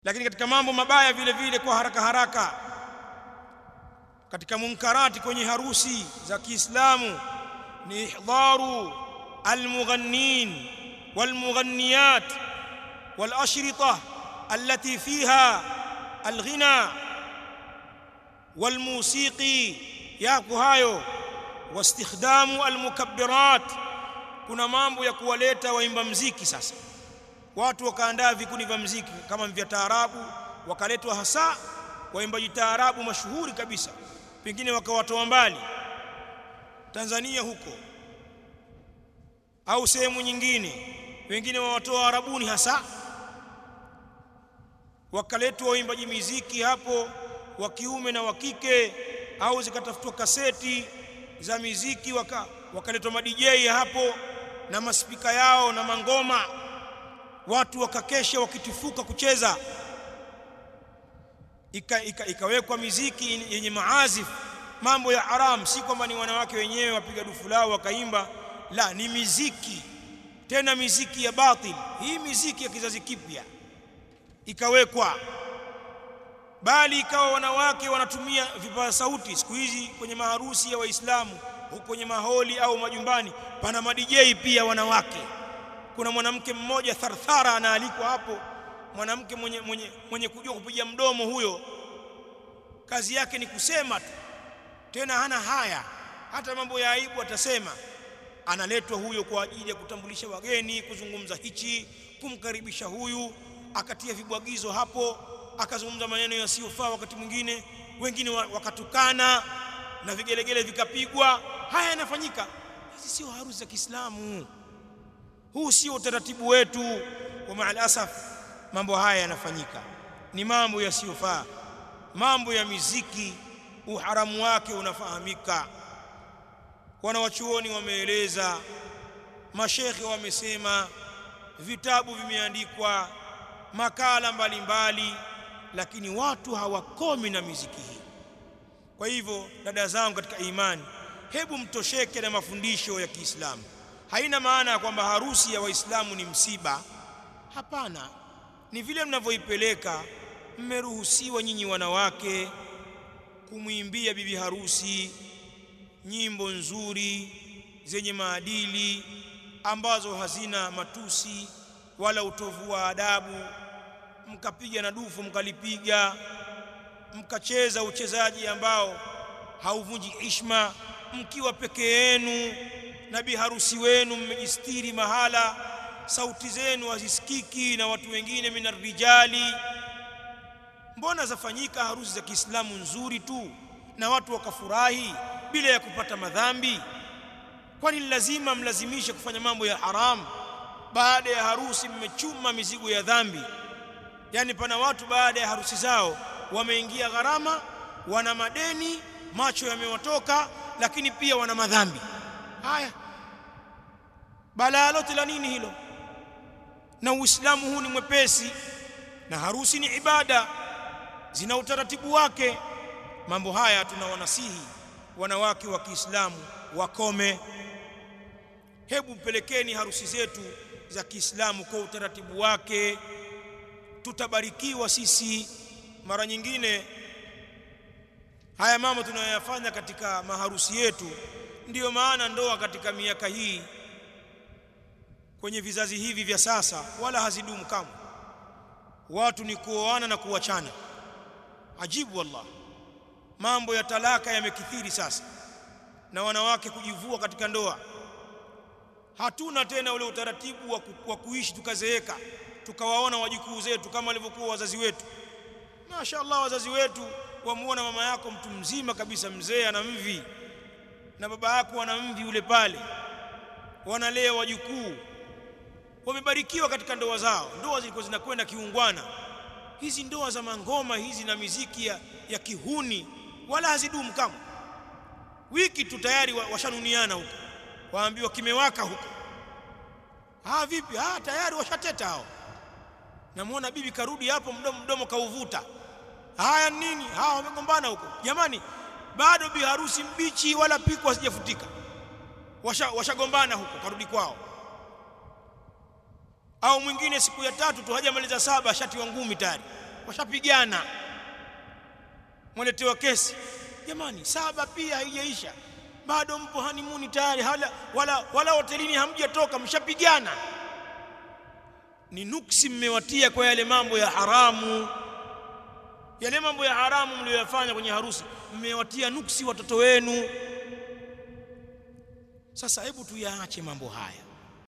Lakini katika mambo mabaya vile vile kwa haraka haraka katika munkarati kwenye harusi za Kiislamu ni ihdharu almughannin walmughanniyat walashrita allati fiha alghina walmusiqi yako hayo wastikhdamu almukabbirat. Kuna mambo ya kuwaleta waimba muziki. Sasa watu wakaandaa vikundi vya muziki kama vya taarabu, wakaletwa hasa waimbaji taarabu mashuhuri kabisa, pengine wakawatoa mbali Tanzania huko au sehemu nyingine, wengine wawatoa Arabuni, hasa wakaletwa waimbaji muziki hapo wa kiume na wa kike, au zikatafutwa kaseti za muziki wakaletwa ma DJ hapo na maspika yao na mangoma, watu wakakesha wakitifuka kucheza, ikawekwa muziki yenye maazif, mambo ya haram. Si kwamba ni wanawake wenyewe wapiga dufu lao wakaimba, la, ni muziki, tena muziki ya batil. Hii muziki ya kizazi kipya ikawekwa, bali ikawa wanawake wanatumia vipaza sauti. Siku hizi kwenye maharusi ya Waislamu huko kwenye maholi au majumbani pana ma DJ pia wanawake. Kuna mwanamke mmoja tharthara anaalikwa hapo, mwanamke mwenye kujua kupiga mdomo. Huyo kazi yake ni kusema tu, tena hana haya, hata mambo ya aibu atasema. Analetwa huyo kwa ajili ya kutambulisha wageni, kuzungumza hichi, kumkaribisha huyu, akatia vibwagizo hapo, akazungumza maneno yasiyofaa. Wakati mwingine wengine wakatukana na vigelegele vikapigwa. Haya yanafanyika. Hizi sio harusi za Kiislamu, huu sio utaratibu wetu. Wa maal asaf mambo haya yanafanyika, ni mambo yasiyofaa. Mambo ya muziki uharamu wake unafahamika. Wanawachuoni wameeleza, mashekhe wamesema, vitabu vimeandikwa, makala mbalimbali, lakini watu hawakomi na muziki hii. Kwa hivyo dada zangu katika imani, hebu mtosheke na mafundisho ya Kiislamu. Haina maana kwamba harusi ya Waislamu ni msiba. Hapana, ni vile mnavyoipeleka. Mmeruhusiwa nyinyi wanawake kumwimbia bibi harusi nyimbo nzuri zenye maadili ambazo hazina matusi wala utovu wa adabu, mkapiga na dufu mkalipiga, mkacheza uchezaji ambao hauvunji heshima, mkiwa peke yenu na bi harusi wenu mmejistiri mahala, sauti zenu hazisikiki na watu wengine minar rijali. Mbona zafanyika harusi za Kiislamu nzuri tu na watu wakafurahi bila ya kupata madhambi? Kwani lazima mlazimishe kufanya mambo ya haram? Baada ya harusi mmechuma mizigo ya dhambi. Yani pana watu baada ya harusi zao wameingia gharama, wana madeni, macho yamewatoka, lakini pia wana madhambi. Haya, balaa lote la nini hilo? Na Uislamu huu ni mwepesi, na harusi ni ibada, zina utaratibu wake. Mambo haya tunawanasihi wanawake wa Kiislamu wakome. Hebu mpelekeni harusi zetu za Kiislamu kwa utaratibu wake, tutabarikiwa sisi. Mara nyingine haya mambo tunayoyafanya katika maharusi yetu, ndiyo maana ndoa katika miaka hii kwenye vizazi hivi vya sasa wala hazidumu kamwe. Watu ni kuoana na kuachana. Ajibu wallah, mambo ya talaka yamekithiri sasa, na wanawake kujivua katika ndoa. Hatuna tena ule utaratibu wa kuishi tukazeeka tukawaona wajukuu zetu kama walivyokuwa wazazi wetu. Mashaallah, wazazi wetu wamuona mama yako mtu mzima kabisa, mzee ana mvi, na baba yako ana mvi ule pale, wanalea wajukuu, wamebarikiwa katika ndoa zao. Ndoa zilikuwa zinakwenda kiungwana. Hizi ndoa za mangoma hizi na miziki ya kihuni wala hazidumu kama wiki tu tayari washanuniana huko, waambiwa kimewaka huko. Vipi? Tayari washateta hao. Namuona bibi karudi hapo, mdomo kauvuta. Haya nini? Wamegombana huko. Jamani, bado bi harusi mbichi wala piko hasijafutika, washagombana huko, karudi kwao. Au mwingine siku ya tatu tu hajamaliza 7 shati wa ngumi tayari. washapigana, mwaletewa kesi, jamani 7 pia haijaisha, bado mpo hanimuni tayari, wala hotelini hamjatoka, mshapigana. Ni nuksi mmewatia kwa yale mambo ya haramu. Yale mambo ya haramu mlioyafanya kwenye harusi, mmewatia nuksi watoto wenu. Sasa hebu tuyaache mambo haya.